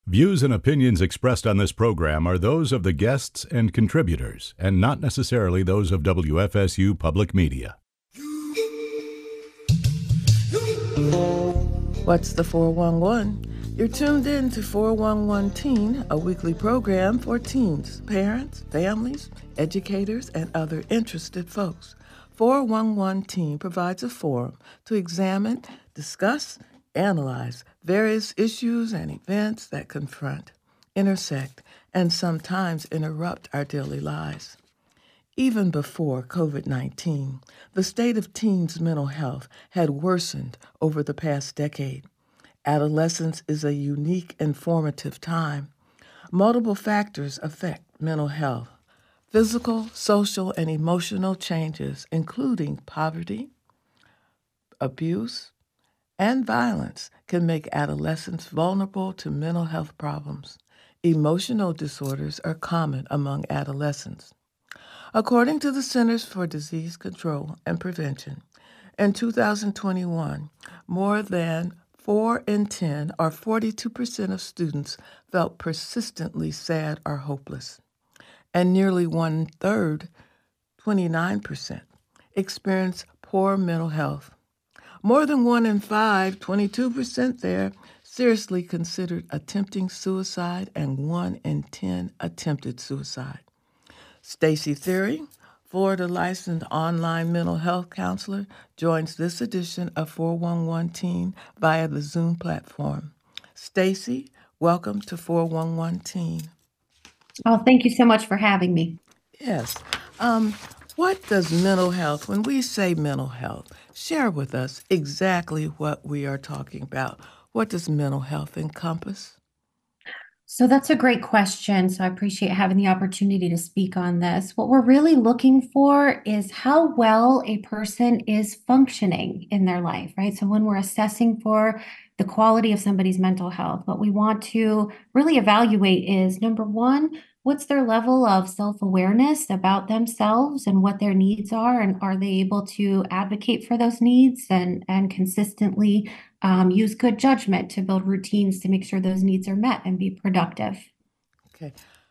Views and opinions expressed on this program are those of the guests and contributors, and not necessarily those of WFSU Public Media. What's the 411? You're tuned in to 411 Teen, a weekly program for teens, parents, families, educators, and other interested folks. 411 Teen provides a forum to examine, discuss, analyze various issues and events that confront, intersect, and sometimes interrupt our daily lives. Even before COVID-19, the state of teens' mental health had worsened over the past decade. Adolescence is a unique and formative time. Multiple factors affect mental health. Physical, social, and emotional changes, including poverty, abuse, and violence, can make adolescents vulnerable to mental health problems. Emotional disorders are common among adolescents. According to the Centers for Disease Control and Prevention, in 2021, more than 4 in 10, or 42% of students, felt persistently sad or hopeless, and nearly 1/3, 29%, experienced poor mental health. More than 1 in 5, 22% there, seriously considered attempting suicide, and 1 in 10 attempted suicide. Stacy Theory, Florida licensed online mental health counselor, joins this edition of 411 Teen via the Zoom platform. Stacy, welcome to 411 Teen. Oh, thank you so much for having me. Yes. What does mental health, when we say mental health, share with us exactly what we are talking about. What does mental health encompass? So that's a great question. So I appreciate having the opportunity to speak on this. What we're really looking for is how well a person is functioning in their life, right? So when we're assessing for the quality of somebody's mental health, what we want to really evaluate is, number one, what's their level of self-awareness about themselves and what their needs are, and are they able to advocate for those needs and consistently use good judgment to build routines to make sure those needs are met and be productive. Okay.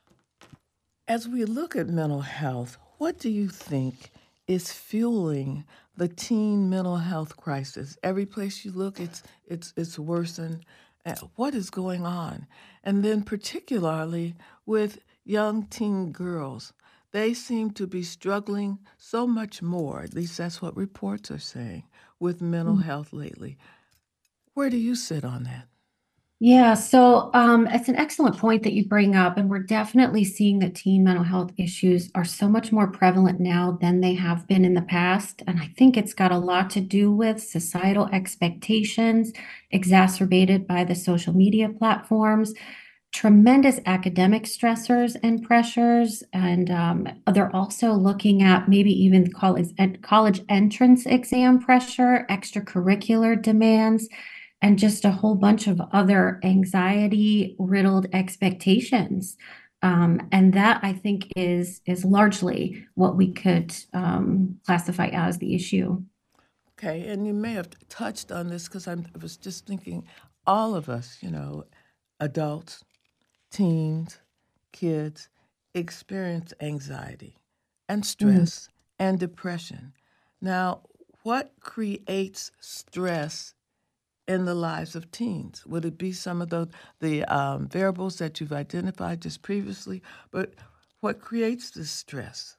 As we look at mental health, what do you think is fueling the teen mental health crisis? Every place you look, it's worsened. What is going on? And then particularly with young teen girls, they seem to be struggling so much more, at least that's what reports are saying, with mental health lately. Where do you sit on that? Yeah, so it's an excellent point that you bring up, and we're definitely seeing that teen mental health issues are so much more prevalent now than they have been in the past. And I think it's got a lot to do with societal expectations exacerbated by the social media platforms, tremendous academic stressors and pressures, and they're also looking at maybe even college entrance exam pressure, extracurricular demands, and just a whole bunch of other anxiety-riddled expectations. And that, I think, is largely what we could classify as the issue. Okay, and you may have touched on this because I was just thinking all of us, adults, teens, kids experience anxiety and Mm. stress and depression. Now, what creates stress in the lives of teens? Would it be some of the variables that you've identified just previously? But what creates this stress?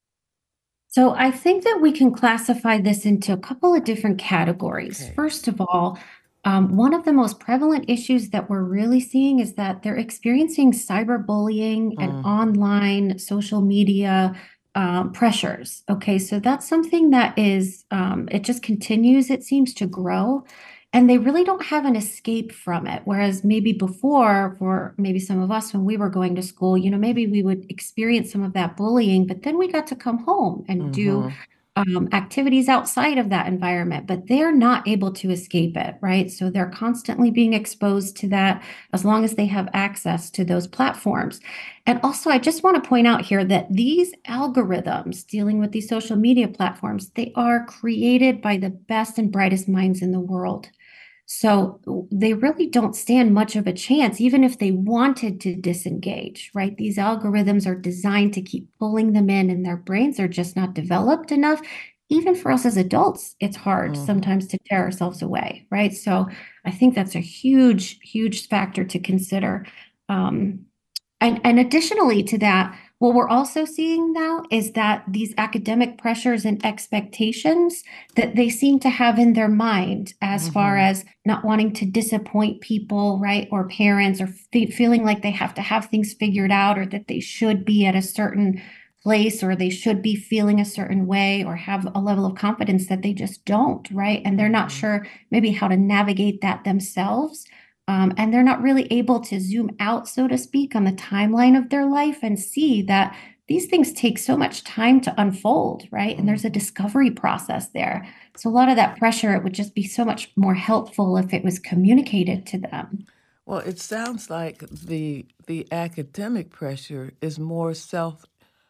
So I think that we can classify this into a couple of different categories. Okay. First of all, one of the most prevalent issues that we're really seeing is that they're experiencing cyberbullying and Mm. online social media pressures. Okay, so that's something that is, it just continues, it seems to grow, and they really don't have an escape from it. Whereas maybe before, for maybe some of us when we were going to school, maybe we would experience some of that bullying, but then we got to come home and do Mm-hmm. activities outside of that environment, but they're not able to escape it, right? So they're constantly being exposed to that as long as they have access to those platforms. And also, I just want to point out here that these algorithms dealing with these social media platforms, they are created by the best and brightest minds in the world. So they really don't stand much of a chance, even if they wanted to disengage, right? These algorithms are designed to keep pulling them in, and their brains are just not developed enough. Even for us as adults, it's hard Mm-hmm. sometimes to tear ourselves away, right? So I think that's a huge, huge factor to consider. Um, and additionally to that, what we're also seeing now is that these academic pressures and expectations that they seem to have in their mind, as far Mm-hmm. as not wanting to disappoint people, right, or parents, or feeling like they have to have things figured out, or that they should be at a certain place, or they should be feeling a certain way, or have a level of confidence that they just don't, right? And they're not Mm-hmm. sure maybe how to navigate that themselves. And they're not really able to zoom out, so to speak, on the timeline of their life and see that these things take so much time to unfold, right? And there's a Mm-hmm. discovery process there. So a lot of that pressure, it would just be so much more helpful if it was communicated to them. Well, it sounds like the academic pressure is more self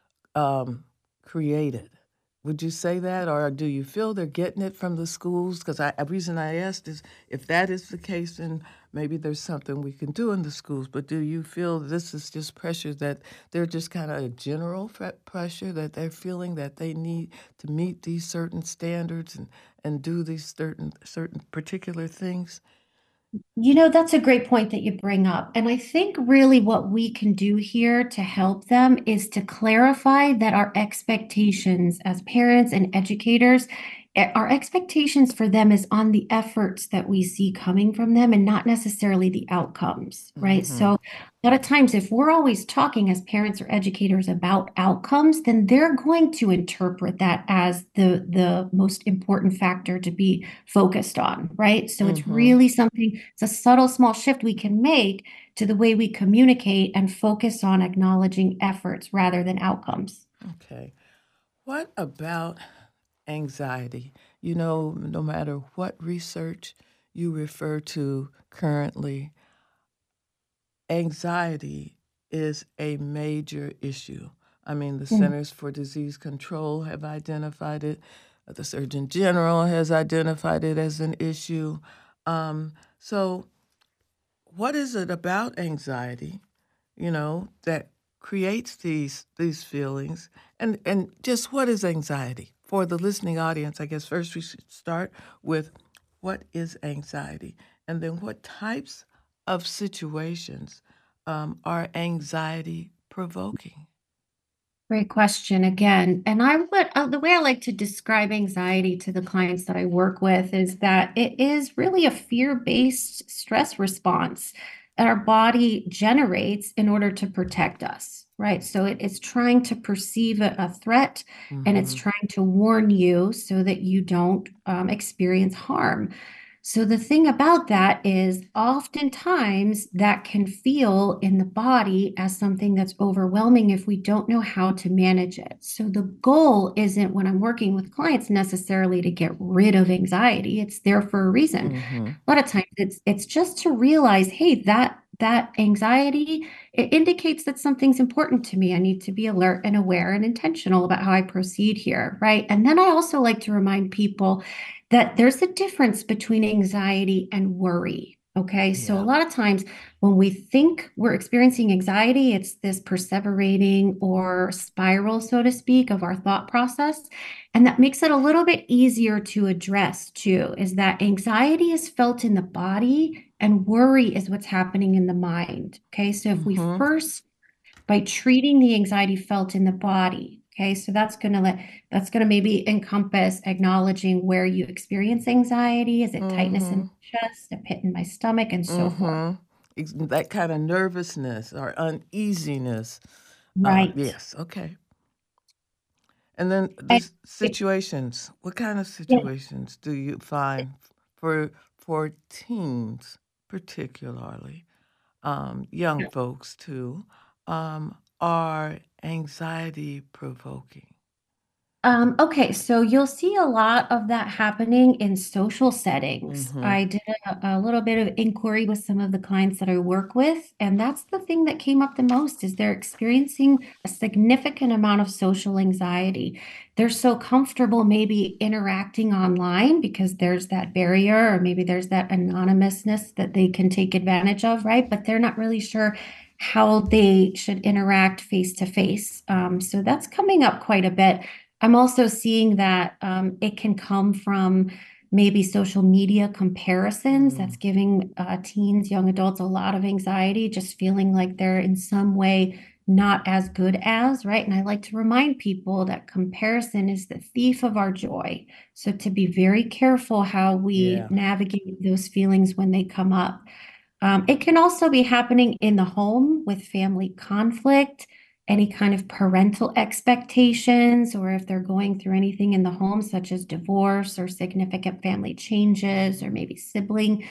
um, created. Would you say that, or do you feel they're getting it from the schools? Because a reason I asked is if that is the case, then maybe there's something we can do in the schools. But do you feel this is just pressure that they're just kind of a general pressure that they're feeling that they need to meet these certain standards and do these certain particular things? You know, that's a great point that you bring up. And I think really what we can do here to help them is to clarify that our expectations as parents and educators, our expectations for them is on the efforts that we see coming from them and not necessarily the outcomes, right? Mm-hmm. So a lot of times, if we're always talking as parents or educators about outcomes, then they're going to interpret that as the most important factor to be focused on, right? So it's Mm-hmm. really something, it's a subtle, small shift we can make to the way we communicate and focus on acknowledging efforts rather than outcomes. Okay. What about anxiety? You know, no matter what research you refer to currently, anxiety is a major issue. I mean, the Mm. Centers for Disease Control have identified it, the Surgeon General has identified it as an issue. So, what is it about anxiety, that creates these feelings? And just what is anxiety? For the listening audience, I guess first we should start with what is anxiety? And then what types of situations are anxiety provoking? Great question again. And I would, the way I like to describe anxiety to the clients that I work with is that it is really a fear-based stress response that our body generates in order to protect us, right? So it's trying to perceive a threat, and it's Mm-hmm. trying to warn you so that you don't experience harm. So the thing about that is oftentimes that can feel in the body as something that's overwhelming if we don't know how to manage it. So the goal isn't, when I'm working with clients, necessarily to get rid of anxiety. It's there for a reason. Mm-hmm. A lot of times it's just to realize, hey, that anxiety, it indicates that something's important to me. I need to be alert and aware and intentional about how I proceed here, right? And then I also like to remind people that there's a difference between anxiety and worry. Okay. So a Yeah. lot of times when we think we're experiencing anxiety, it's this perseverating or spiral, so to speak, of our thought process. And that makes it a little bit easier to address too, is that anxiety is felt in the body and worry is what's happening in the mind. Okay. So if we Mm-hmm. first, by treating the anxiety felt in the body. Okay, so that's gonna maybe encompass acknowledging where you experience anxiety. Is it tightness in Mm-hmm. my chest, a pit in my stomach, and so forth? Mm-hmm. That kind of nervousness or uneasiness. Right. Yes. Okay. And then And the situations. What kind of yeah, situations do you find for teens, particularly young folks too, are anxiety provoking? Okay, so you'll see a lot of that happening in social settings. Mm-hmm. I did a little bit of inquiry with some of the clients that I work with, and that's the thing that came up the most is they're experiencing a significant amount of social anxiety. They're so comfortable maybe interacting online because there's that barrier, or maybe there's that anonymousness that they can take advantage of, right? But they're not really sure how they should interact face to face. So that's coming up quite a bit. I'm also seeing that it can come from maybe social media comparisons that's giving teens, young adults a lot of anxiety, just feeling like they're in some way not as good as, right? And I like to remind people that comparison is the thief of our joy. So to be very careful how we Yeah. navigate those feelings when they come up. It can also be happening in the home with family conflict, any kind of parental expectations, or if they're going through anything in the home, such as divorce or significant family changes, or maybe sibling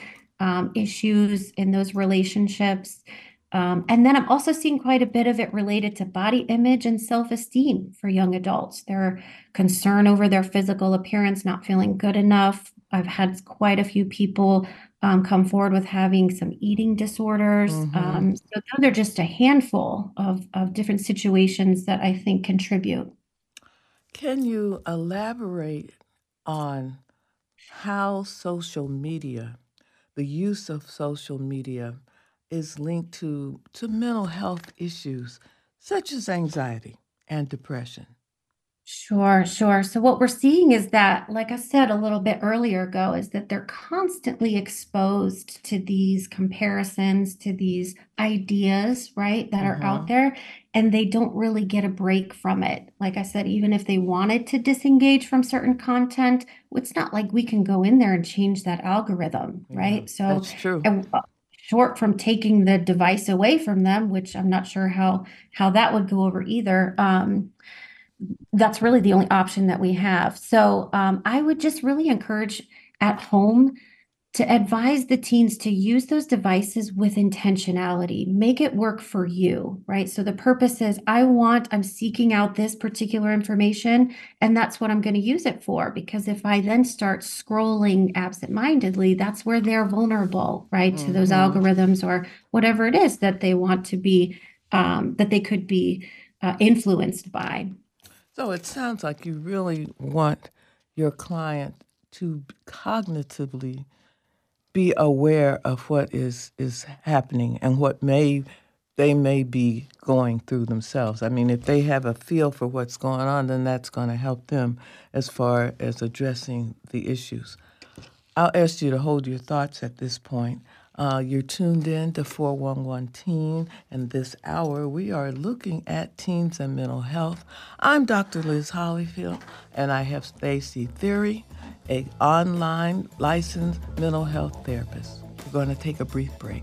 issues in those relationships. And then I'm also seeing quite a bit of it related to body image and self-esteem for young adults. Their concern over their physical appearance, not feeling good enough. I've had quite a few people come forward with having some eating disorders. Mm-hmm. So those are just a handful of different situations that I think contribute. Can you elaborate on how social media, the use of social media, is linked to mental health issues such as anxiety and depression? Sure, sure. So what we're seeing is that, like I said a little bit earlier ago, is that they're constantly exposed to these comparisons, to these ideas, right, that are out Mm-hmm. there, and they don't really get a break from it. Like I said, even if they wanted to disengage from certain content, it's not like we can go in there and change that algorithm, Yeah, right? So, that's true. and, short from taking the device away from them, which I'm not sure how that would go over either. That's really the only option that we have. So I would just really encourage at home to advise the teens to use those devices with intentionality. Make it work for you, right? So the purpose is I'm seeking out this particular information, and that's what I'm going to use it for. Because if I then start scrolling absentmindedly, that's where they're vulnerable, right, to those Mm-hmm. algorithms or whatever it is that they want to be, that they could be influenced by. So it sounds like you really want your client to cognitively be aware of what is happening and what they may be going through themselves. I mean, if they have a feel for what's going on, then that's going to help them as far as addressing the issues. I'll ask you to hold your thoughts at this point. You're tuned in to 411 Teen, and this hour we are looking at teens and mental health. I'm Dr. Liz Hollyfield, and I have Stacy Theory, a online licensed mental health therapist. We're going to take a brief break.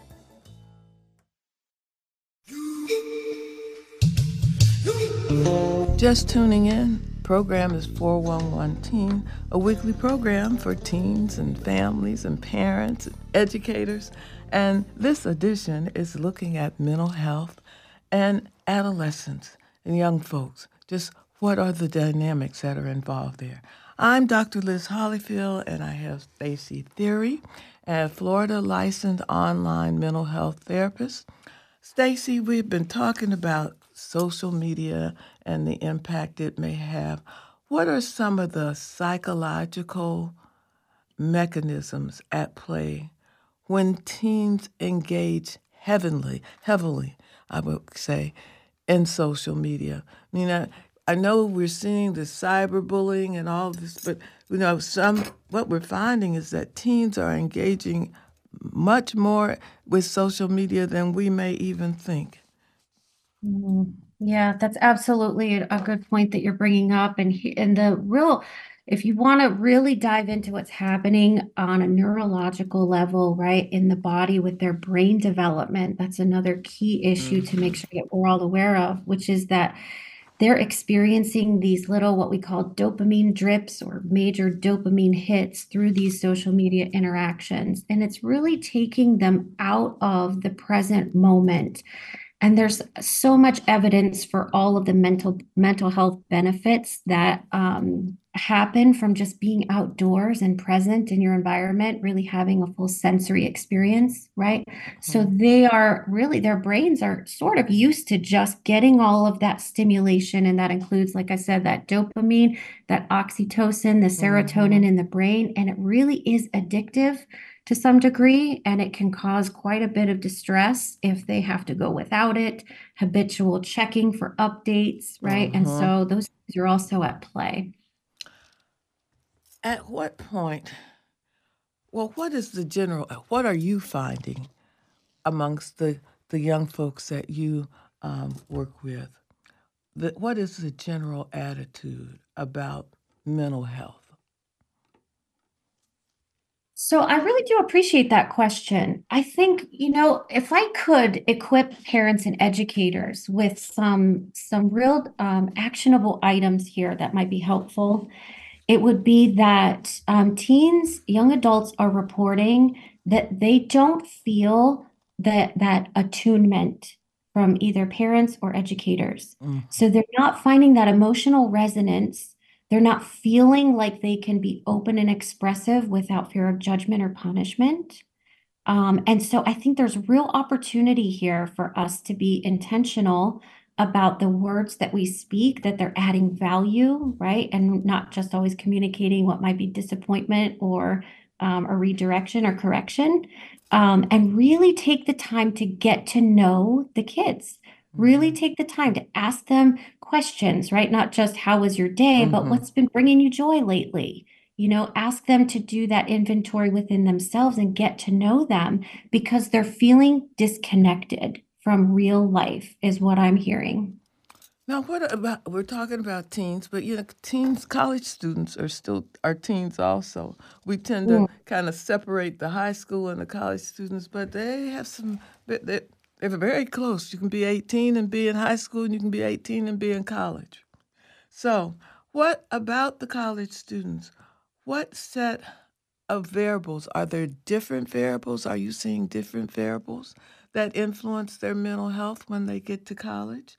Just tuning in, program is 411 Teen, a weekly program for teens and families and parents and educators. And this edition is looking at mental health and adolescents and young folks. Just what are the dynamics that are involved there? I'm Dr. Liz Hollyfield, and I have Stacy Theory, a Florida licensed online mental health therapist. Stacy, we've been talking about social media and the impact it may have. What are some of the psychological mechanisms at play when teens engage heavily, I would say, in social media? I mean, I know we're seeing the cyberbullying and all this, but what we're finding is that teens are engaging much more with social media than we may even think. Mhm. Yeah, that's absolutely a good point that you're bringing up. And the real, if you want to really dive into what's happening on a neurological level, right, in the body with their brain development, that's another key issue to make sure that we're all aware of, which is that they're experiencing these little, what we call dopamine drips or major dopamine hits through these social media interactions. And it's really taking them out of the present moment And there's so much evidence for all of the mental health benefits that happen from just being outdoors and present in your environment, really having a full sensory experience, right? So Mhm. they are really, their brains are sort of used to just getting all of that stimulation. And that includes, like I said, that dopamine, that oxytocin, the serotonin Mhm. in the brain. And it really is addictive to some degree, and it can cause quite a bit of distress if they have to go without it, habitual checking for updates, right? And Mhm. so those things are also at play. At what point, well, what is the general, what are you finding amongst the young folks that you work with? What is the general attitude about mental health? So I really do appreciate that question. I think, if I could equip parents and educators with some real actionable items here that might be helpful, it would be that teens, young adults are reporting that they don't feel that attunement from either parents or educators. Mhm. So they're not finding that emotional resonance. They're not feeling like they can be open and expressive without fear of judgment or punishment. And so I think there's real opportunity here for us to be intentional about the words that we speak, that they're adding value, right? And not just always communicating what might be disappointment or a redirection or correction. And really take the time to get to know the kids. Really Mhm. take the time to ask them questions, right? Not just how was your day, but Mhm. what's been bringing you joy lately? Ask them to do that inventory within themselves and get to know them because they're feeling disconnected from real life, is what I'm hearing. Now, what about we're talking about teens, but teens, college students are still are teens also. We tend to Mm. kind of separate the high school and the college students, but they have some. They're very close. You can be 18 and be in high school, and you can be 18 and be in college. So, what about the college students? What set of variables? Are there different variables? Are you seeing different variables that influence their mental health when they get to college?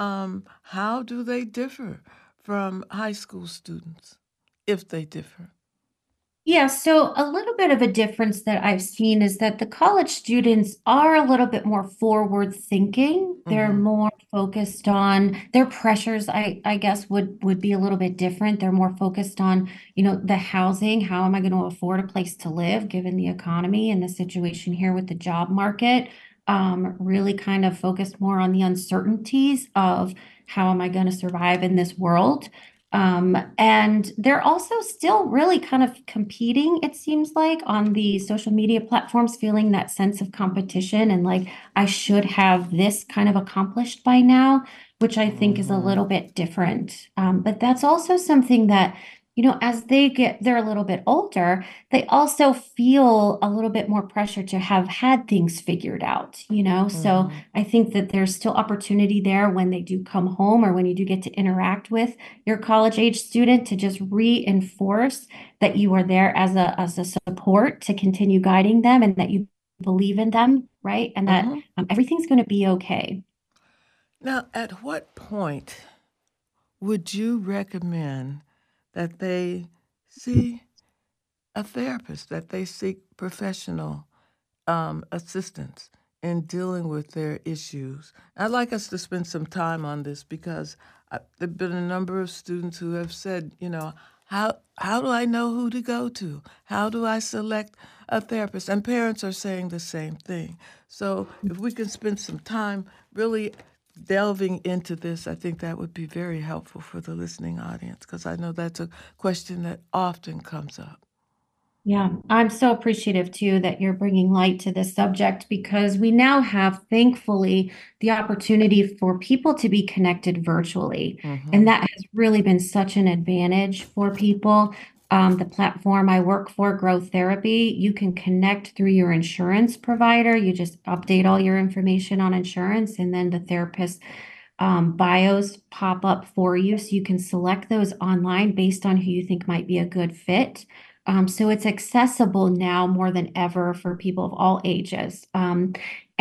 How do they differ from high school students, if they differ? Yeah, so a little bit of a difference that I've seen is that the college students are a little bit more forward thinking. They're Mm-hmm. more focused on their pressures, I guess would be a little bit different. They're more focused on, the housing. How am I going to afford a place to live given the economy and the situation here with the job market? Really kind of focused more on the uncertainties of how am I going to survive in this world? And they're also still really kind of competing, it seems like, on the social media platforms, feeling that sense of competition and like, I should have this kind of accomplished by now, which I think is a Mm-hmm. little bit different. But that's also something that, as they're a little bit older, they also feel a little bit more pressure to have had things figured out. So Mm-hmm. I think that there's still opportunity there when they do come home or when you do get to interact with your college age student to just reinforce that you are there as a support to continue guiding them and that you believe in them, right? And that Mm-hmm. everything's going to be okay. Now, at what point would you recommend that they see a therapist, that they seek professional assistance in dealing with their issues? I'd like us to spend some time on this because there have been a number of students who have said, how do I know who to go to? How do I select a therapist? And parents are saying the same thing. So if we can spend some time really delving into this, I think that would be very helpful for the listening audience because I know that's a question that often comes up. Yeah, I'm so appreciative too that you're bringing light to this subject because we now have, thankfully, the opportunity for people to be connected virtually. And Mm-hmm. that has really been such an advantage for people. The platform I work for, Growth Therapy, you can connect through your insurance provider. You just update all your information on insurance, and then the therapist bios pop up for you. So you can select those online based on who you think might be a good fit. So it's accessible now more than ever for people of all ages.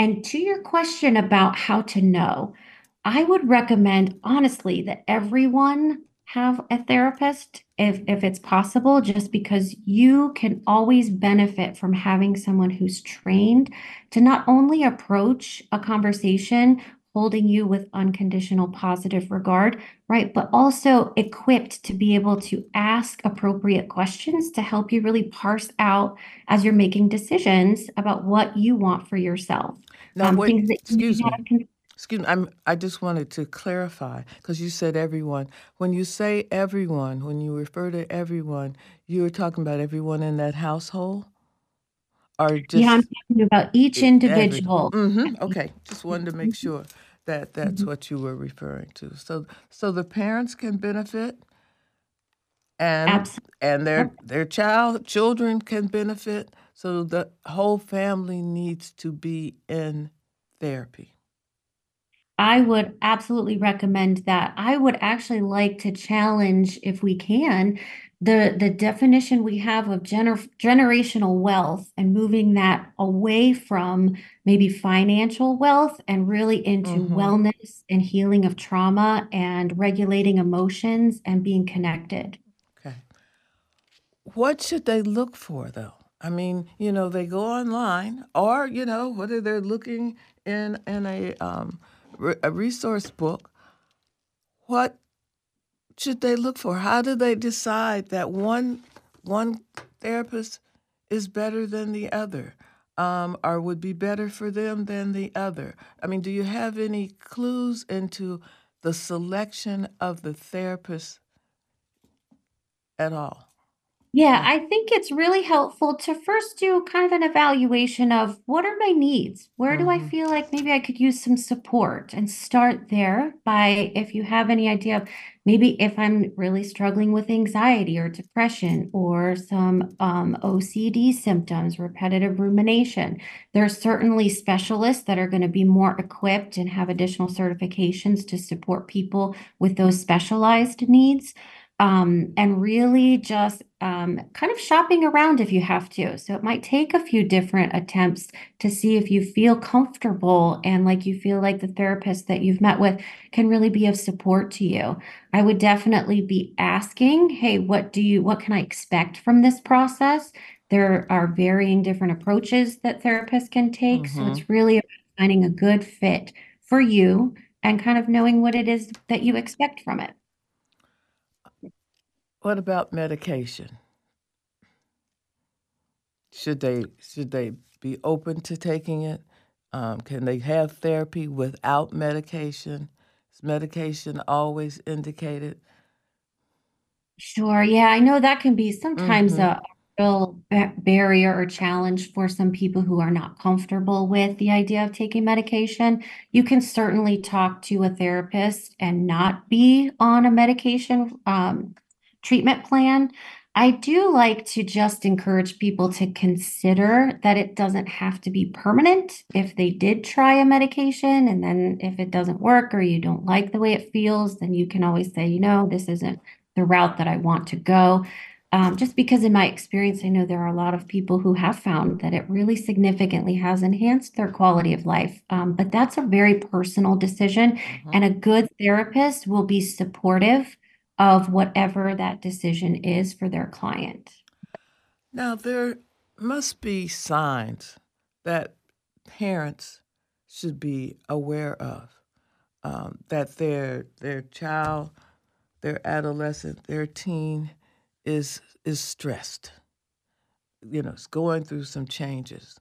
And to your question about how to know, I would recommend honestly that everyone have a therapist if it's possible, just because you can always benefit from having someone who's trained to not only approach a conversation holding you with unconditional positive regard, right, but also equipped to be able to ask appropriate questions to help you really parse out as you're making decisions about what you want for yourself. Now, wait, Things that you may excuse me. have Excuse me, I just wanted to clarify because you said everyone. When you say everyone, when you refer to everyone, you're talking about everyone in that household or yeah, I'm just talking about each every? individual. Okay, just wanted to make sure that that's Mhm. what you were referring to. So the parents can benefit and Absolutely. and Yep. their children can benefit. So the whole family needs to be in therapy. I would absolutely recommend that. I would actually like to challenge, if we can, the definition we have of generational wealth and moving that away from maybe financial wealth and really into Mm-hmm. wellness and healing of trauma and regulating emotions and being connected. Okay. What should they look for, though? I mean, they go online, or whether they're looking in a resource book. What should they look for? How do they decide that one therapist is better than the other, or would be better for them than the other? I mean, do you have any clues into the selection of the therapist at all? Yeah, I think it's really helpful to first do kind of an evaluation of what are my needs? Where do I Mm-hmm. feel like maybe I could use some support and start there by if you have any idea of maybe if I'm really struggling with anxiety or depression or some OCD symptoms, repetitive rumination. There are certainly specialists that are going to be more equipped and have additional certifications to support people with those specialized needs, and really just kind of shopping around if you have to. So it might take a few different attempts to see if you feel comfortable and like you feel like the therapist that you've met with can really be of support to you. I would definitely be asking, hey, what can I expect from this process? There are varying different approaches that therapists can take. So Mm-hmm. it's really about finding a good fit for you and kind of knowing what it is that you expect from it. What about medication? Should they be open to taking it? Can they have therapy without medication? Is medication always indicated? Sure. Yeah, I know that can be sometimes Mm-hmm. a real barrier or challenge for some people who are not comfortable with the idea of taking medication. You can certainly talk to a therapist and not be on a medication treatment plan. I do like to just encourage people to consider that it doesn't have to be permanent. If they did try a medication and then if it doesn't work or you don't like the way it feels, then you can always say, this isn't the route that I want to go. Just because in my experience, I know there are a lot of people who have found that it really significantly has enhanced their quality of life. But that's a very personal decision, Mm-hmm. and a good therapist will be supportive of whatever that decision is for their client. Now, there must be signs that parents should be aware of, that their child, their adolescent, their teen is stressed. Is going through some changes.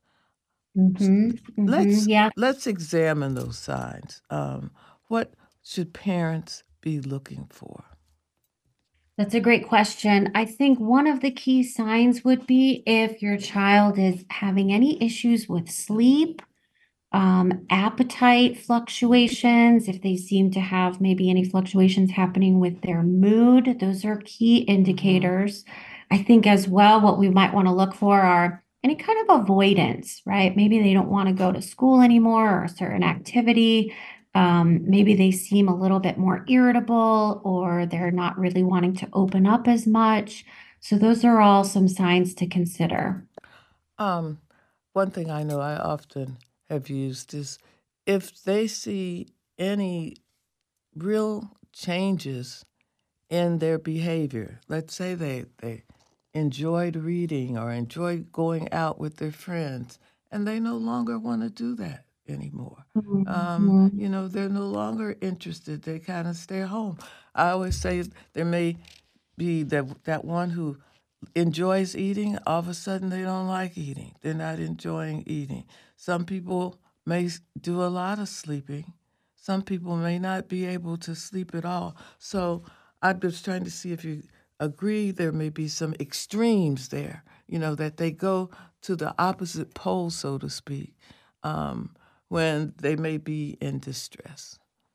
Let's Yeah, let's examine those signs. What should parents be looking for? that's a great question. I think one of the key signs would be if your child is having any issues with sleep, appetite fluctuations, if they seem to have maybe any fluctuations happening with their mood, those are key Mm-hmm. indicators. I think as well, what we might want to look for are any kind of avoidance, right? Maybe they don't want to go to school anymore or a certain activity. Maybe they seem a little bit more irritable or they're not really wanting to open up as much. So those are all some signs to consider. Um, One thing I know I often have used is if they see any real changes in their behavior. Let's say they enjoyed reading or enjoyed going out with their friends, and they no longer want to do that anymore. Mhm. They're no longer interested. They kind of stay home. I always say there may be that one who enjoys eating, all of a sudden they don't like eating. They're not enjoying eating. Some people may do a lot of sleeping. Some people may not be able to sleep at all. So I'm just trying to see if you agree there may be some extremes there, that they go to the opposite pole, so to speak, when they may be in distress.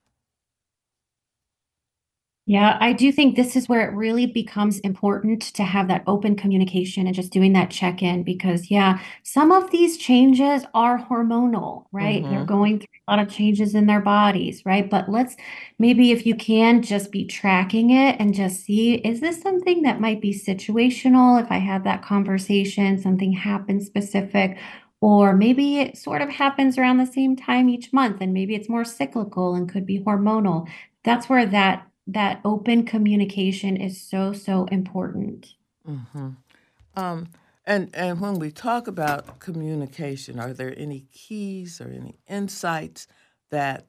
Yeah, I do think this is where it really becomes important to have that open communication and just doing that check-in because, yeah, some of these changes are hormonal, right? They're Mm-hmm. going through a lot of changes in their bodies, right? But let's maybe if you can just be tracking it and just see, is this something that might be situational? If I have that conversation, something happens specific, or maybe it sort of happens around the same time each month, and maybe it's more cyclical and could be hormonal. That's where that open communication is so, so important. Mm-hmm. Um, and when we talk about communication, are there any keys or any insights that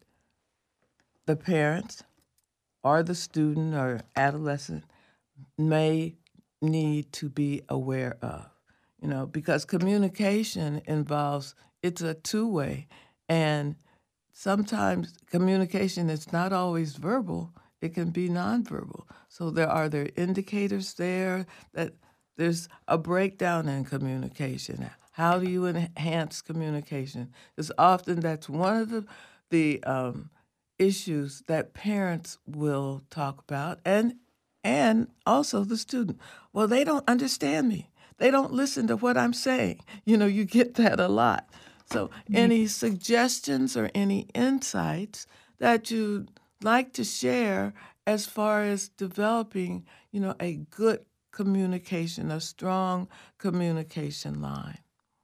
the parents or the student or adolescent may need to be aware of? Because communication involves it's a two-way, and sometimes communication is not always verbal. It can be nonverbal. So there indicators there that there's a breakdown in communication. How do you enhance communication? Because often that's one of the issues that parents will talk about, and also the student. Well, they don't understand me. They don't listen to what I'm saying. You get that a lot. So, any suggestions or any insights that you'd like to share as far as developing, a good communication, a strong communication line?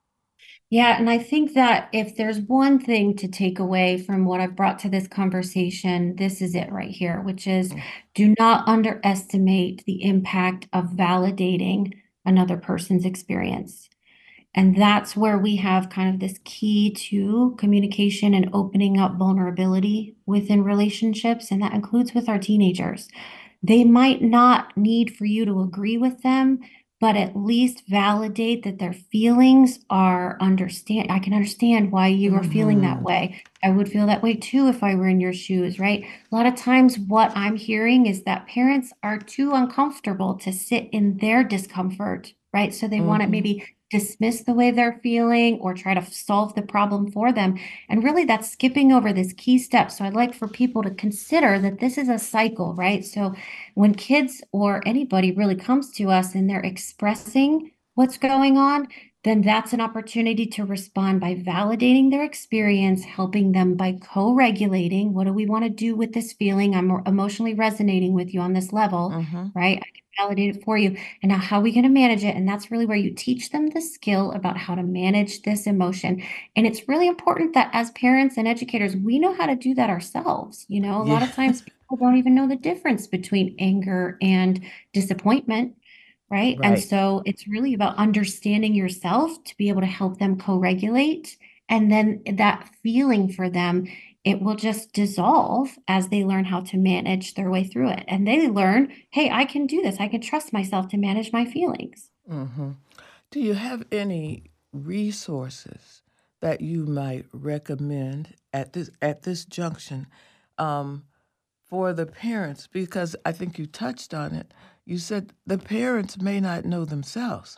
Yeah, and I think that if there's one thing to take away from what I've brought to this conversation, this is it right here, which is do not underestimate the impact of validating another person's experience. And that's where we have kind of this key to communication and opening up vulnerability within relationships. And that includes with our teenagers. They might not need for you to agree with them, but at least validate that their feelings are understand. I can understand why you are feeling that Mm-hmm. way. I would feel that way too if I were in your shoes, right? A lot of times, what I'm hearing is that parents are too uncomfortable to sit in their discomfort, right? So they want to Mm-hmm. maybe dismiss the way they're feeling or try to solve the problem for them. And really, that's skipping over this key step. So I'd like for people to consider that this is a cycle, right? So when kids or anybody really comes to us and they're expressing what's going on, then that's an opportunity to respond by validating their experience, helping them by co-regulating. What do we want to do with this feeling? I'm emotionally resonating with you on this level, Mm-hmm. right? I can validate it for you. And now, how are we going to manage it? And that's really where you teach them the skill about how to manage this emotion. And it's really important that as parents and educators, we know how to do that ourselves. A lot Yeah. of times people don't even know the difference between anger and disappointment, right? And Right. so it's really about understanding yourself to be able to help them co-regulate. And then that feeling for them, it will just dissolve as they learn how to manage their way through it. And they learn, hey, I can do this. I can trust myself to manage my feelings. Mm-hmm. Do you have any resources that you might recommend at this junction um, for the parents? Because I think you touched on it. You said the parents may not know themselves.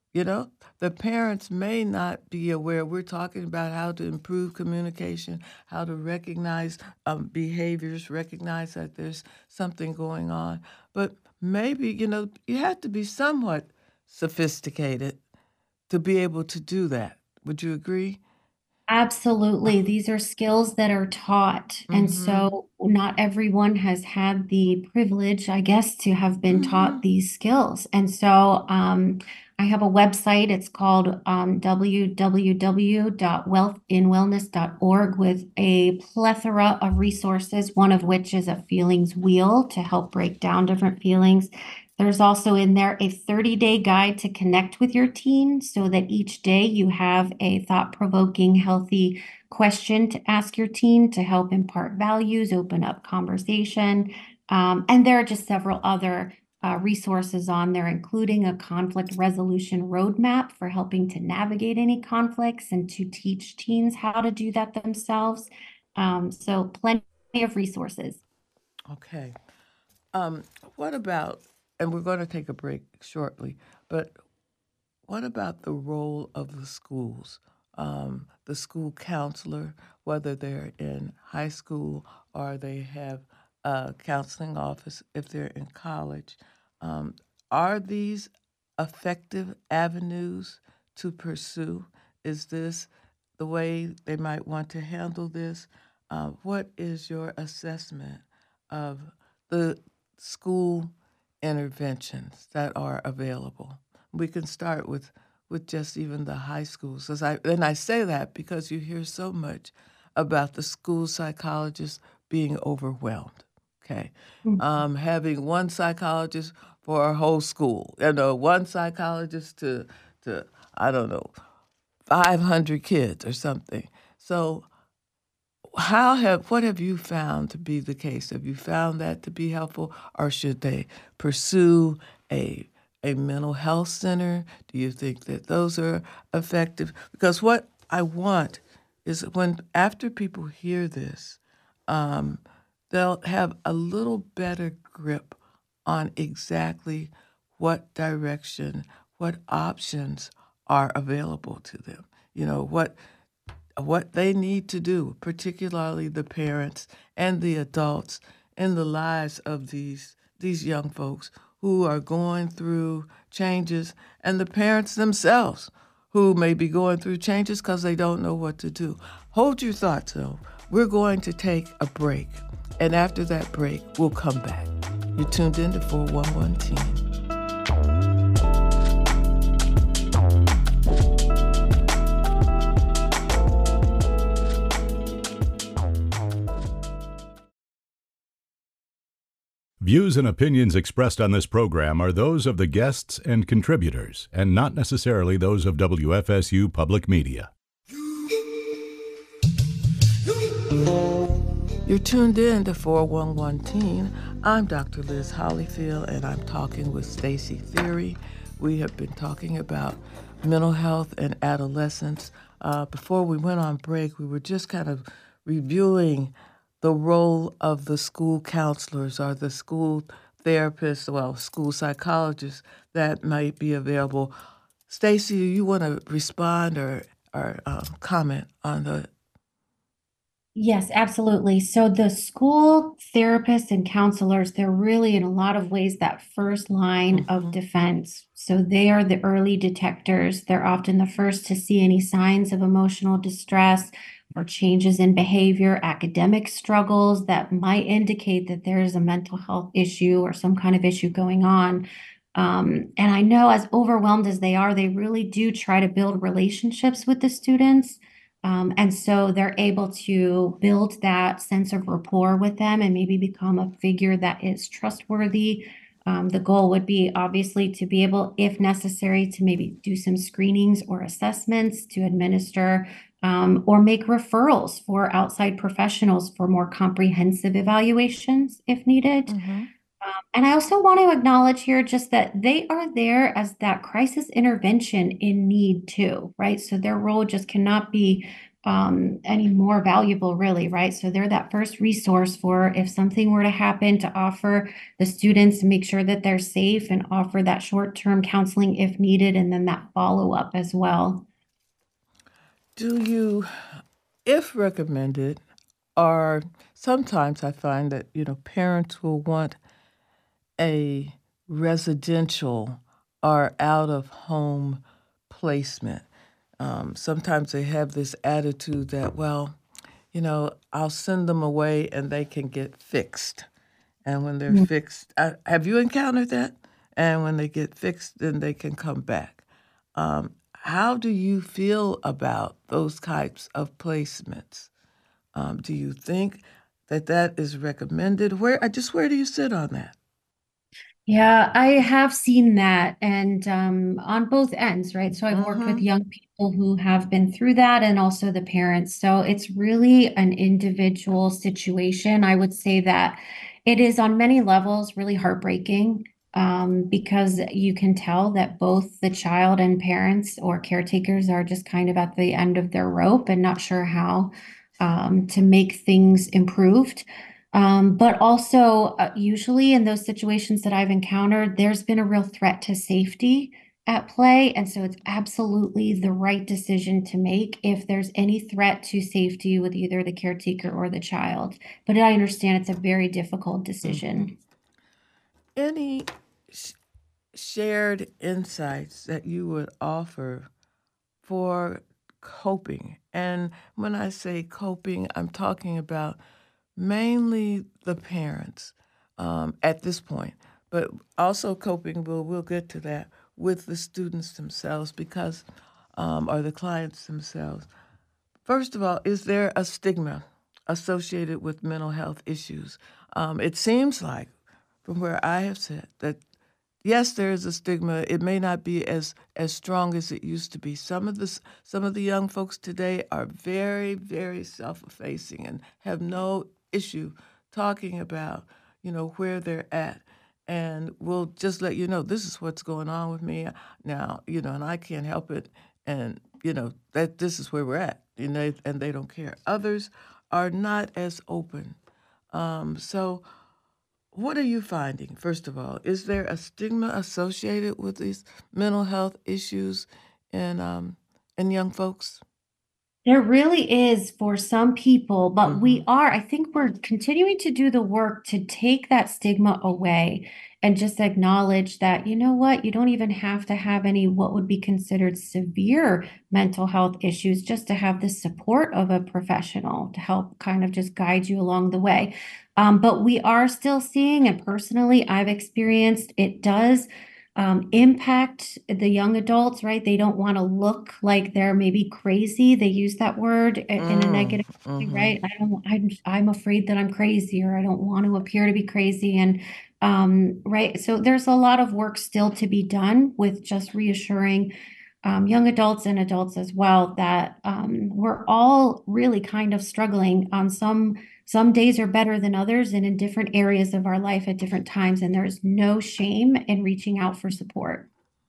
The parents may not be aware. We're talking about how to improve communication, how to recognize behaviors, recognize that there's something going on. But maybe, you have to be somewhat sophisticated to be able to do that. Would you agree? Absolutely. These are skills that are taught. And Mm-hmm. so not everyone has had the privilege, I guess, to have been Mm-hmm. taught these skills. And so I have a website. It's called www.wealthinwellness.org with a plethora of resources, one of which is a feelings wheel to help break down different feelings. There's also in there a 30-day guide to connect with your teen so that each day you have a thought-provoking, healthy question to ask your teen to help impart values, open up conversation. And there are just several other resources on there, including a conflict resolution roadmap for helping to navigate any conflicts and to teach teens how to do that themselves. So plenty of resources. Okay. What about, and we're going to take a break shortly, but what about the role of the schools? The school counselor, whether they're in high school or they have a counseling office if they're in college. Um, are these effective avenues to pursue? Is this the way they might want to handle this? What is your assessment of the school interventions that are available? We can start with just even the high schools. And I say that because you hear so much about the school psychologists being overwhelmed. Okay, having one psychologist for a whole school, one psychologist to I don't know, 500 kids or something. So what have you found to be the case? Have you found that to be helpful, or should they pursue a mental health center? Do you think that those are effective? Because what I want is when after people hear this, they'll have a little better grip on exactly what direction, what options are available to them. What they need to do, particularly the parents and the adults in the lives of these young folks who are going through changes, and the parents themselves who may be going through changes because they don't know what to do. Hold your thoughts, though. We're going to take a break, and after that break, we'll come back. You're tuned in to 411 Teen. Views and opinions expressed on this program are those of the guests and contributors, and not necessarily those of WFSU Public Media. You're tuned in to 411 Teen. I'm Dr. Liz Hollyfield, and I'm talking with Stacey Theory. We have been talking about mental health and adolescence. Before we went on break, we were just kind of reviewing the role of the school counselors or the school therapists, school psychologists that might be available. Stacey, do you want to respond or comment on the? Yes, absolutely. So the school therapists and counselors, they're really in a lot of ways that first line of defense. So they are the early detectors. They're often the first to see any signs of emotional distress or changes in behavior, academic struggles that might indicate that there is a mental health issue or some kind of issue going on. And I know as overwhelmed as they are, they really do try to build relationships with the students. And so they're able to build that sense of rapport with them and maybe become a figure that is trustworthy. The goal would be obviously to be able, if necessary, to maybe do some screenings or assessments to administer or make referrals for outside professionals for more comprehensive evaluations if needed. And I also want to acknowledge here just that they are there as that crisis intervention in need too, right? So their role just cannot be any more valuable, really, right? So they're that first resource for if something were to happen to offer the students to make sure that they're safe and offer that short-term counseling if needed, and then that follow-up as well. Do you, if recommended, or sometimes I find that, parents will want a residential or out-of-home placement. Sometimes they have this attitude that, I'll send them away and they can get fixed. And when they're fixed, have you encountered that? And when they get fixed, then they can come back. How do you feel about those types of placements? Do you think that that is recommended? Where do you sit on that? Yeah, I have seen that and on both ends, right? So I've worked with Mm-hmm. young people who have been through that and also the parents. So it's really an individual situation. I would say that it is on many levels really heartbreaking because you can tell that both the child and parents or caretakers are just kind of at the end of their rope and not sure how to make things improved. But also, usually in those situations that I've encountered, there's been a real threat to safety at play. And so it's absolutely the right decision to make if there's any threat to safety with either the caretaker or the child. But I understand it's a very difficult Mm-hmm. decision. Any sh- shared insights that you would offer for coping? And when I say coping, I'm talking about mainly the parents at this point, but also coping, we'll get to that, with the students themselves because, or the clients themselves. First of all, is there a stigma associated with mental health issues? It seems like, from where I have said, that yes, there is a stigma. It may not be as strong as it used to be. Some of the young folks today are very, very self-effacing and have no issue talking about, where they're at. And we'll just let you know this is what's going on with me now, and I can't help it. And that this is where we're at, and they don't care. Others are not as open. So what are you finding, first of all? Is there a stigma associated with these mental health issues in young folks? There really is for some people, but Mm-hmm. I think we're continuing to do the work to take that stigma away and just acknowledge that, you know what, you don't even have to have any what would be considered severe mental health issues just to have the support of a professional to help kind of just guide you along the way. But we are still seeing, and personally, I've experienced it does impact the young adults, right? They don't want to look like they're maybe crazy. They use that word in a negative way, Mm-hmm. right? I'm afraid that I'm crazy or I don't want to appear to be crazy. And right. So there's a lot of work still to be done with just reassuring young adults and adults as well that we're all really kind of struggling on some days are better than others and in different areas of our life at different times, and there's no shame in reaching out for support.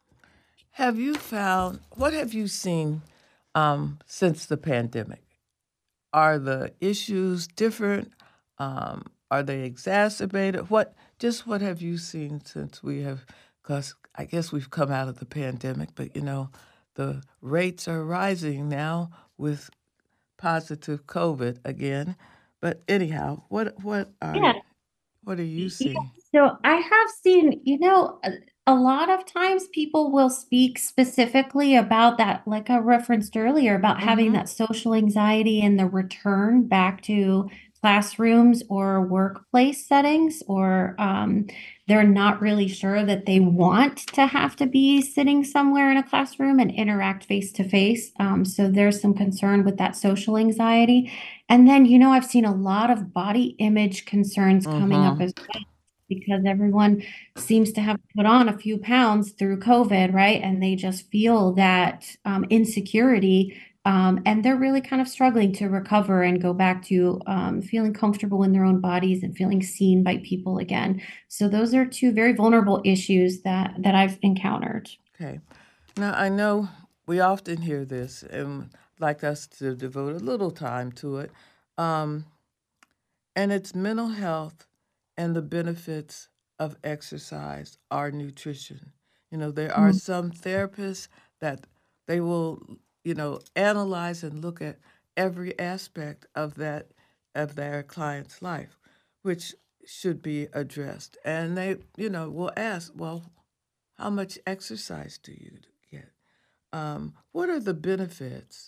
What have you seen since the pandemic? Are the issues different? Are they exacerbated? What have you seen since because I guess we've come out of the pandemic, but the rates are rising now with positive COVID again. But anyhow, Yeah. what are you Yeah, seeing? so I have seen, a lot of times people will speak specifically about that, like I referenced earlier, about having Mm-hmm. that social anxiety and the return back to classrooms or workplace settings, or they're not really sure that they want to have to be sitting somewhere in a classroom and interact face to face. So there's some concern with that social anxiety. And then, I've seen a lot of body image concerns coming up Mm-hmm. as because everyone seems to have put on a few pounds through COVID, right? And they just feel that insecurity. And they're really kind of struggling to recover and go back to feeling comfortable in their own bodies and feeling seen by people again. So those are two very vulnerable issues that I've encountered. Okay. Now I know we often hear this and like us to devote a little time to it. Um, and it's mental health and the benefits of exercise or nutrition. There are Mm. some therapists that they will, analyze and look at every aspect of their client's life, which should be addressed. And they, will ask, well, how much exercise do you get? What are the benefits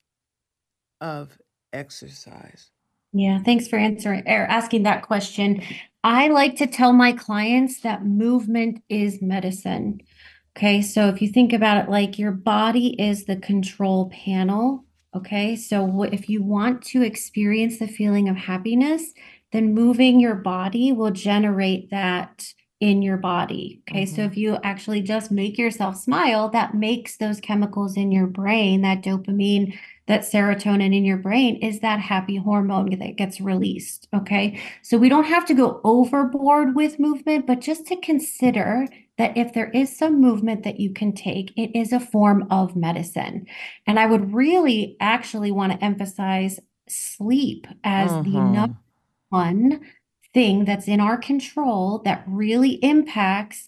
of exercise? Yeah, thanks for answering or asking that question. I like to tell my clients that movement is medicine. Okay, so if you think about it like your body is the control panel, okay? So if you want to experience the feeling of happiness, then moving your body will generate that in your body. Okay, so Mm-hmm. if you actually just make yourself smile, that makes those chemicals in your brain, that dopamine, that serotonin in your brain is that happy hormone that gets released. Okay, so we don't have to go overboard with movement, but just to consider that if there is some movement that you can take, it is a form of medicine. And I would really actually want to emphasize sleep as the number Mm-hmm. one thing that's in our control that really impacts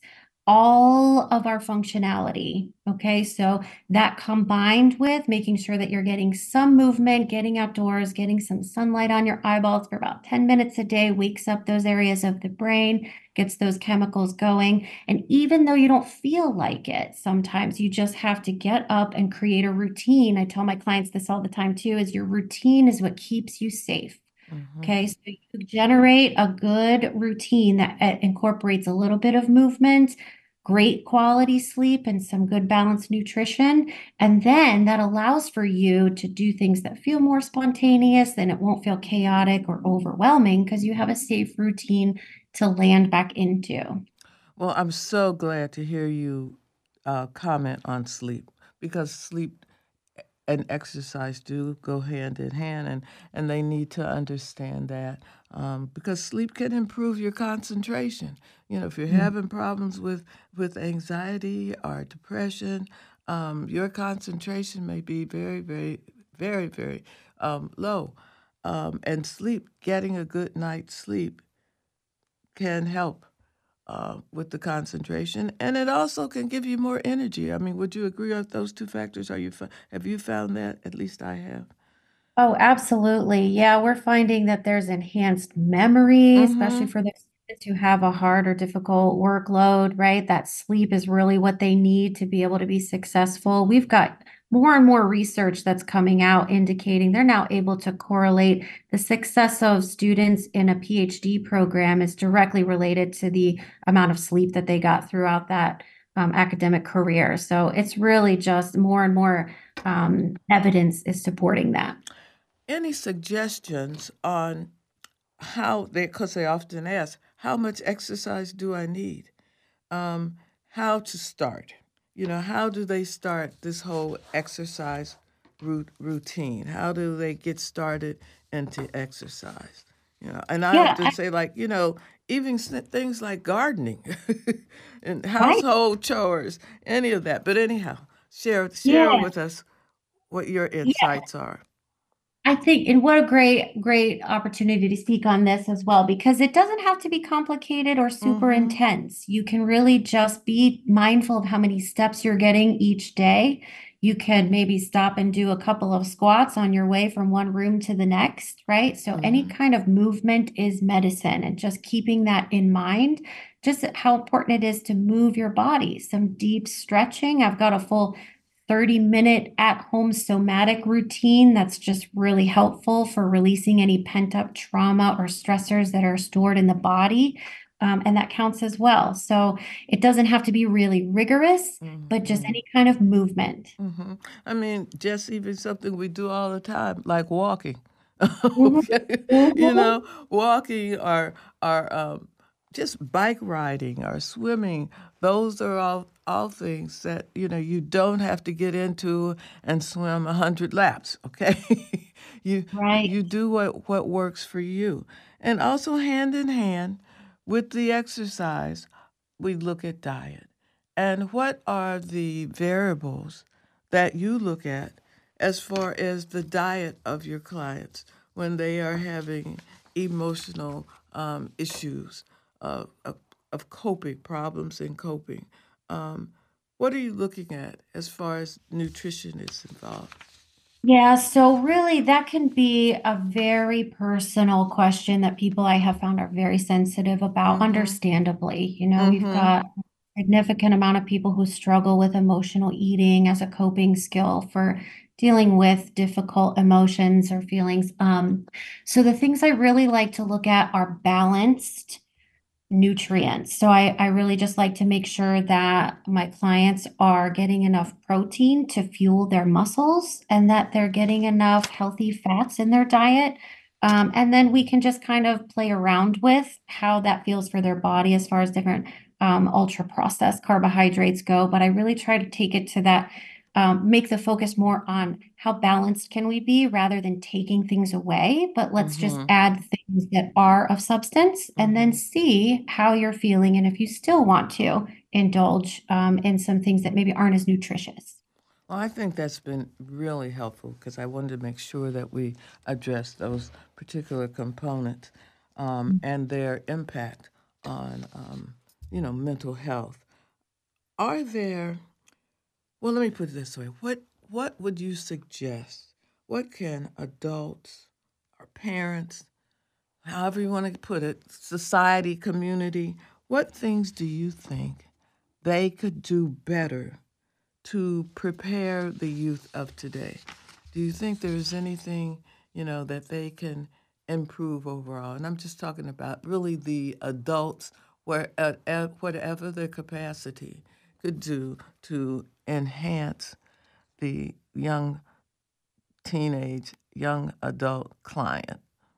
all of our functionality. Okay, so that combined with making sure that you're getting some movement, getting outdoors, getting some sunlight on your eyeballs for about 10 minutes a day, wakes up those areas of the brain, gets those chemicals going. And even though you don't feel like it, sometimes you just have to get up and create a routine. I tell my clients this all the time too, is your routine is what keeps you safe. Mm-hmm. Okay, so you generate a good routine that incorporates a little bit of movement, great quality sleep, and some good balanced nutrition. And then that allows for you to do things that feel more spontaneous, then it won't feel chaotic or overwhelming because you have a safe routine to land back into. Well, I'm so glad to hear you comment on sleep because sleep and exercise do go hand in hand, and they need to understand that because sleep can improve your concentration. You know, if you're Mm. having problems with anxiety or depression, your concentration may be very, very, very, very low. And sleep, getting a good night's sleep, can help with the concentration, and it also can give you more energy. I mean, would you agree with those two factors? Have you found that? At least I have. Oh, absolutely. Yeah, we're finding that there's enhanced memory, especially Mm-hmm. for the students who have a hard or difficult workload, right? That sleep is really what they need to be able to be successful. We've got more and more research that's coming out indicating they're now able to correlate the success of students in a PhD program is directly related to the amount of sleep that they got throughout that academic career. So it's really just more and more evidence is supporting that. Any suggestions on how they, because they often ask, how much exercise do I need? Um, how to start? You know, how do they start this whole exercise routine? How do they get started into exercise? You know, and I Yeah, often say, like, you know, even things like gardening and right. household chores, any of that. But anyhow, share Yeah. with us what your Yeah. insights are. I think, and what a great opportunity to speak on this as well, because it doesn't have to be complicated or super Mm-hmm. intense. You can really just be mindful of how many steps you're getting each day. You can maybe stop and do a couple of squats on your way from one room to the next, right? So any Mm-hmm. kind of movement is medicine, and just keeping that in mind, just how important it is to move your body. Some deep stretching. I've got a full 30-minute at-home somatic routine that's just really helpful for releasing any pent-up trauma or stressors that are stored in the body. And that counts as well. So it doesn't have to be really rigorous, but just Mm-hmm. any kind of movement. Mm-hmm. I mean, just even something we do all the time, like walking. Mhm, Okay, you mhm. know, walking or just bike riding or swimming. Those are all things that you know you don't have to get into and swim 100 laps. Okay, Right. you do what works for you, and also hand in hand with the exercise, we look at diet. And what are the variables that you look at as far as the diet of your clients when they are having emotional issues of coping, problems in coping? Um, what are you looking at as far as nutrition is involved? Yeah, so really that can be a very personal question that people I have found are very sensitive about, Mm-hmm. understandably. You know, we've Mm-hmm. got a significant amount of people who struggle with emotional eating as a coping skill for dealing with difficult emotions or feelings. So the things I really like to look at are balanced nutrients. So I really just like to make sure that my clients are getting enough protein to fuel their muscles and that they're getting enough healthy fats in their diet. And then we can just kind of play around with how that feels for their body as far as different ultra processed carbohydrates go. But I really try to take it to that make the focus more on how balanced can we be rather than taking things away, but let's just Mm-hmm. add things that are of substance and then Mm-hmm. see how you're feeling and if you still want to indulge in some things that maybe aren't as nutritious. Well, I think that's been really helpful because I wanted to make sure that we address those particular components and their impact on, mental health. Are there, well, let me put it this way. What would you suggest? What can adults or parents, however you want to put it, society, community, what things do you think they could do better to prepare the youth of today? Do you think there's anything, that they can improve overall? And I'm just talking about really the adults, whatever their capacity could do to enhance the young adult client.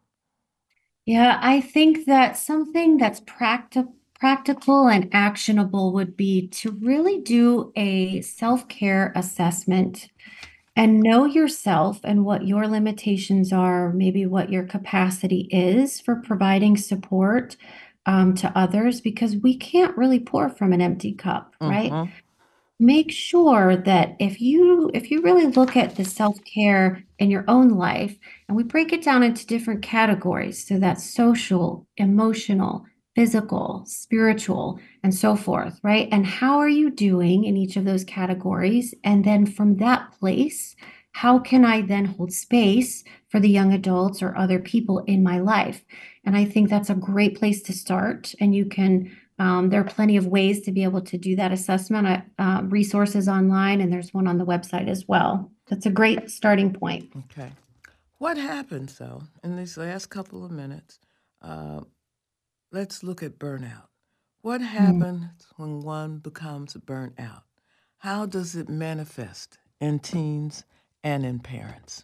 Yeah, I think that something that's practical and actionable would be to really do a self-care assessment and know yourself and what your limitations are, maybe what your capacity is for providing support to others, because we can't really pour from an empty cup, right? Mm-hmm. Make sure that if you really look at the self-care in your own life, and we break it down into different categories, so that's social, emotional, physical, spiritual, and so forth, right? And how are you doing in each of those categories? And then from that place, how can I then hold space for the young adults or other people in my life? And I think that's a great place to start. And you can there are plenty of ways to be able to do that assessment, resources online, and there's one on the website as well. That's a great starting point. Okay. What happens, though, in these last couple of minutes? Uh, let's look at burnout. What Mm. happens when one becomes burnt out? How does it manifest in teens and in parents?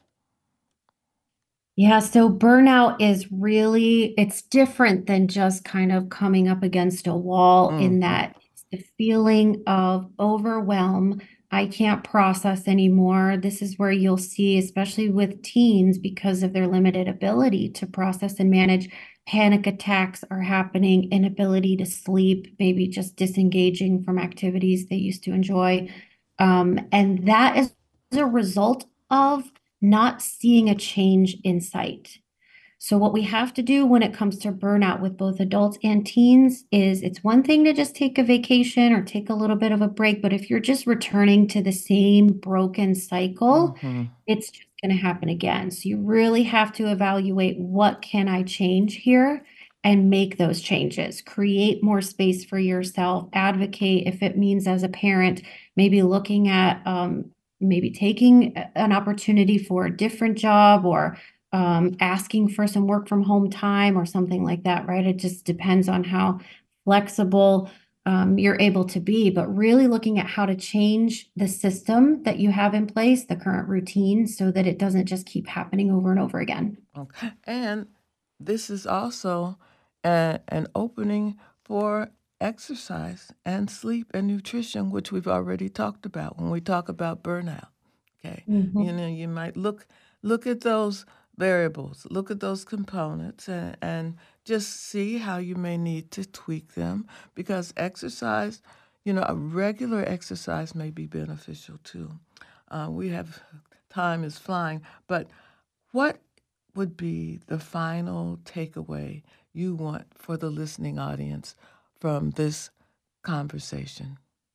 Yeah, so burnout is really, it's different than just kind of coming up against a wall in Mm-hmm. that it's the feeling of overwhelm. I can't process anymore. This is where you'll see, especially with teens, because of their limited ability to process and manage, panic attacks are happening, inability to sleep, maybe just disengaging from activities they used to enjoy. And that is a result of not seeing a change in sight. So, what we have to do when it comes to burnout with both adults and teens is it's one thing to just take a vacation or take a little bit of a break, but if you're just returning to the same broken cycle, Mm-hmm. it's just going to happen again. So, you really have to evaluate what can I change here and make those changes. Create more space for yourself, advocate if it means as a parent, maybe looking at maybe taking an opportunity for a different job or asking for some work from home time or something like that, right? It just depends on how flexible you're able to be, but really looking at how to change the system that you have in place, the current routine, so that it doesn't just keep happening over and over again. Okay. And this is also an opening for exercise and sleep and nutrition, which we've already talked about when we talk about burnout. Okay. Mhm. You might look at those variables, look at those components and just see how you may need to tweak them because exercise, a regular exercise may be beneficial too. We have time is flying, but what would be the final takeaway you want for the listening audience from this conversation?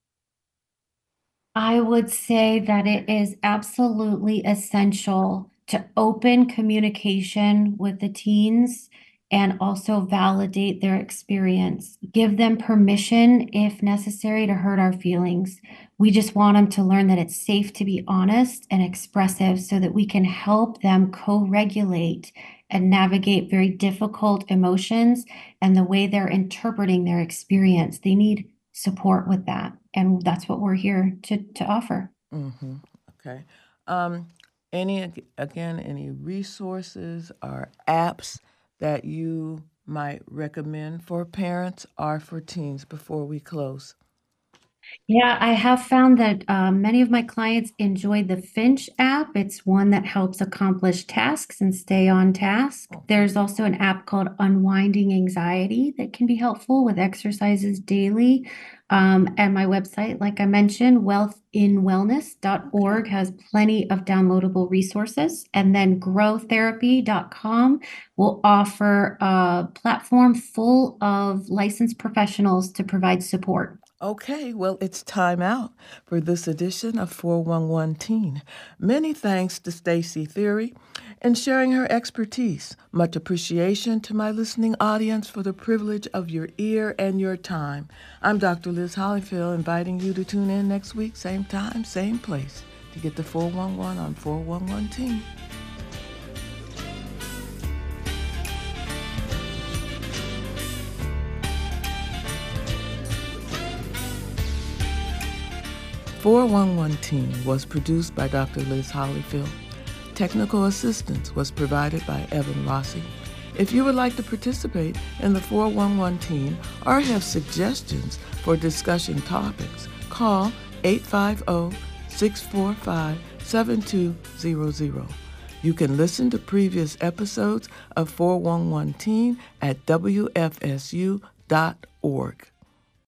I would say that it is absolutely essential to open communication with the teens and also validate their experience. Give them permission, if necessary, to hurt our feelings. We just want them to learn that it's safe to be honest and expressive so that we can help them co-regulate and navigate very difficult emotions and the way they're interpreting their experience. They need support with that. And that's what we're here to offer. Mm-hmm. Okay. Any resources or apps that you might recommend for parents or for teens before we close? Yeah, I have found that many of my clients enjoy the Finch app. It's one that helps accomplish tasks and stay on task. There's also an app called Unwinding Anxiety that can be helpful with exercises daily. And my website, like I mentioned, wealthinwellness.org has plenty of downloadable resources. And then growtherapy.com will offer a platform full of licensed professionals to provide support. Okay, well, it's time out for this edition of 411 Teen. Many thanks to Stacey Theory in sharing her expertise. Much appreciation to my listening audience for the privilege of your ear and your time. I'm Dr. Liz Hollyfield, inviting you to tune in next week, same time, same place, to get the 411 on 411 Teen. "411 Teen" was produced by Dr. Liz Hollyfield. Technical assistance was provided by Evan Rossi. If you would like to participate in the 411 Teen or have suggestions for discussion topics, call 850-645-7200. You can listen to previous episodes of 411 Teen at WFSU.org.